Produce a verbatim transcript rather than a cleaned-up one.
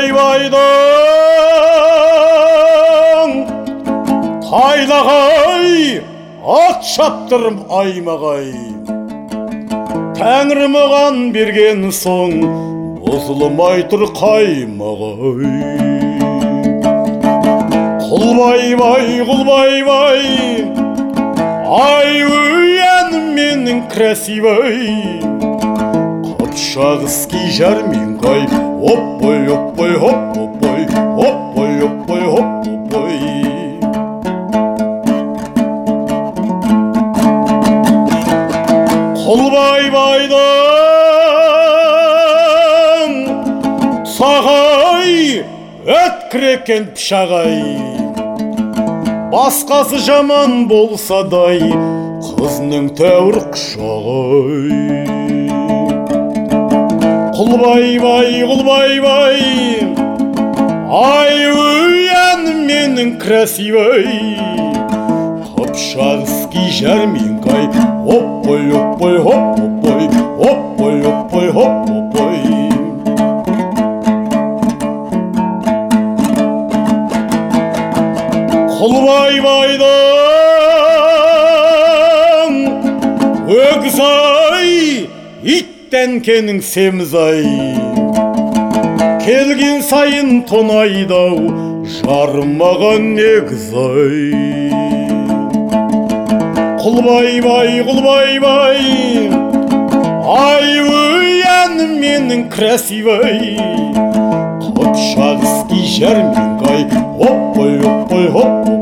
Құлбайбайдың тайлағай ат шаптырым аймағай, Тәңірі маған берген соң бұзылмай тұр қаймағай. Құлбайбай, құлбайбай, ай өйәнім менің красивай, Қыпшақ іскі жәрменқай, оппой, оппой, оппой, оппой, оппой, оппой. Құлбайбайдың сағай өткірекен пішағай, басқасы жаман болса дай, қызның тәуір құшағай. Құлбайбай, құлбайбай, ай өйәнім менің красивай, Қыпшақ іскі жәрменқай, оппой, оппой, оппой, оппой, оппой, оппой. Құлбайбайдың өгіз-ай, иттенкенің семіз-ай, келген сайын тонайдау, жарымаған негіз-ай. Құлбайбай, құлбайбай, ай өйәнім менің красивай, Қыпшақ іскі жәрменқай, оппой, оппой, оппой.